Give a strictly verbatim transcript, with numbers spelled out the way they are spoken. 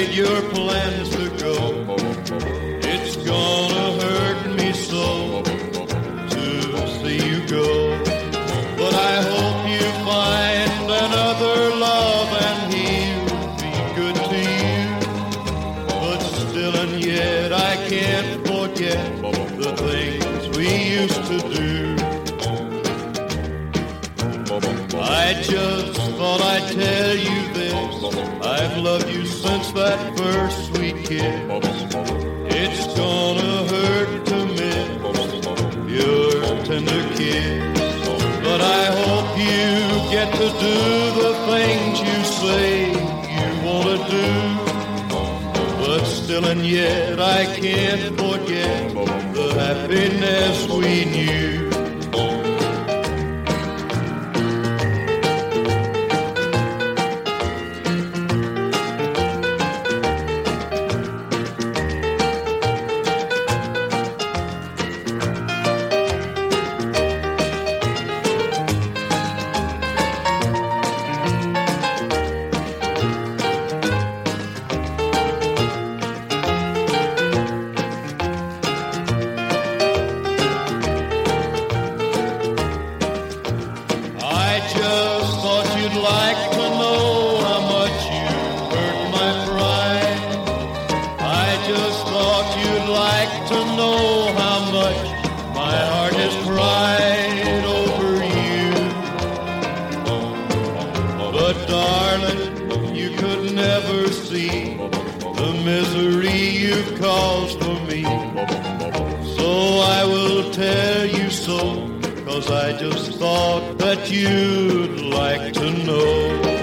made your plans to go. It's gonna hurt me so to see you go. But I hope you find another love and he'll be good to you. But still and yet I can't forget the things we used to do. I just thought I'd tell you this. I've loved you since that first sweet kiss. It's gonna hurt to miss your tender kiss. But I hope you get to do the things you say you want to do. But still and yet I can't forget the happiness we knew. I just thought you'd like to know how much you hurt my pride. I just thought you'd like to know how much my heart has cried over you. But darling, you could never see the misery you've caused for me. So I will tell you so, 'cause I just thought that you'd like to know.